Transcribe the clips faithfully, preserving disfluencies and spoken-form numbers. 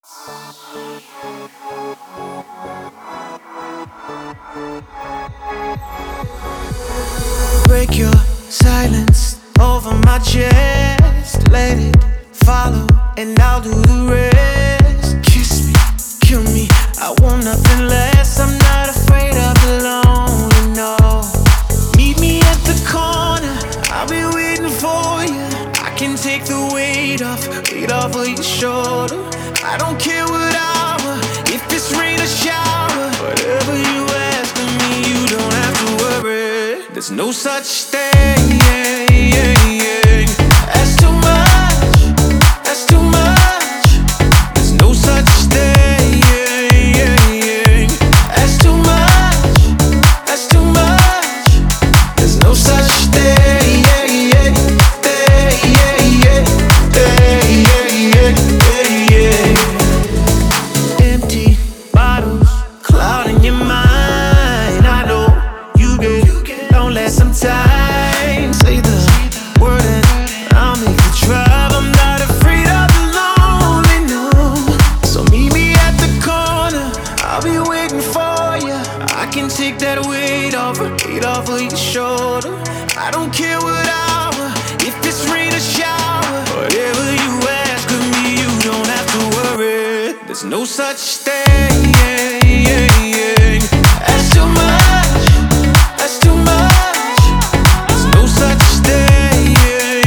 Break your silence over my chest. Let it follow and I'll do the rest. Kiss me, kill me, I want nothing less. I'm not afraid of the lonely, no. Meet me at the corner, I'll be waiting for you. I can take the weight off, weight off of your shoulder. I don't care what hour, if it's rain or shower. Whatever you ask of me, you don't have to worry. There's no such thing as too much, that's too much. There's no such thing as too much, that's too much. There's no such thing. Empty bottles clouding your mind. I know you get lonely sometimes. Say the word and I'll make you drive. I'm not afraid of the lonely, no. So meet me at the corner, I'll be waiting for you. I can take that weight off, weight off of your shoulder. I don't care what hour, if it's rain or shower. Whatever you ask of me, you don't have to worry. There's no such thing as too much, that's too much. There's no such thing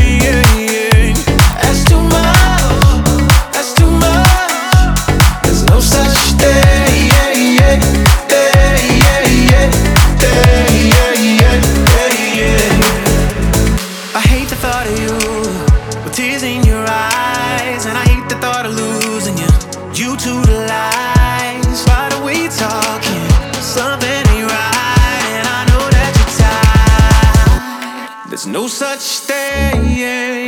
as too much, that's too much. There's no such thing. I hate the thought of you with tears in your eyes, and I hate the thought of losing you, you to the lies. By the way you're talking, something ain't right, and I know that you're tired. There's no such thing